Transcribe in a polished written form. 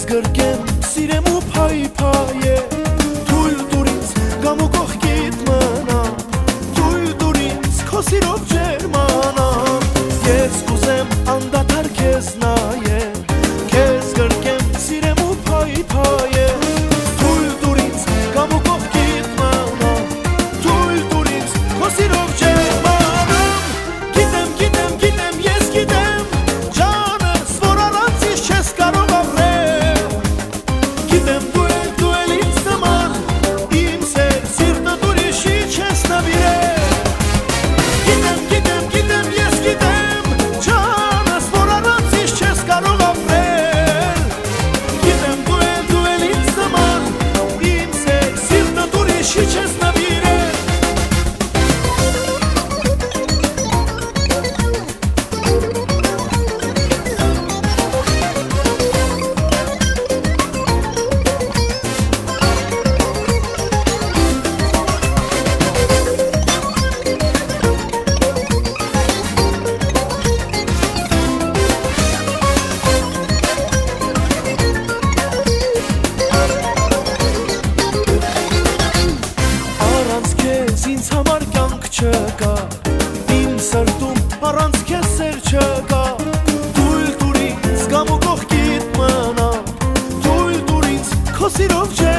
գրկեմ, սիրեմ ու փայփայե Թույլ տուր ինձ գամ ու կողքիդ մնամ Թույլ տուր ինձ քո սիրով ջերմանամ Ես կուզեմ անդադար քեզ նայեմ Քեզ գրկեմ, սիրեմ ու փայփայե Թույլ տուր ինձ գամ ու կողքիդ մնամ Թույլ տուր ինձ քո սիրով ջերմանամ Գիտեմ, ես գիտեմ Ջանս, որ առանց ինձ չես կարող ապրել Գիտեմ դու էլ ինձ նման Իմ սիրտը ուրիշի չես նվիրել Գիտեմ, ես գիտեմ Ջանս, որ առանց ինձ չես կարող ապրել Գիտեմ դու էլ ինձ նման Իմ սիրտը ուրիշի չես նվիրել Ինձ համար կյանք չկա Իմ սրտում առանց քեզ սեր չկա Թույլ տուր ինձ գամ ու կողքիդ մնամ Թույլ տուր ինձ քո սիրով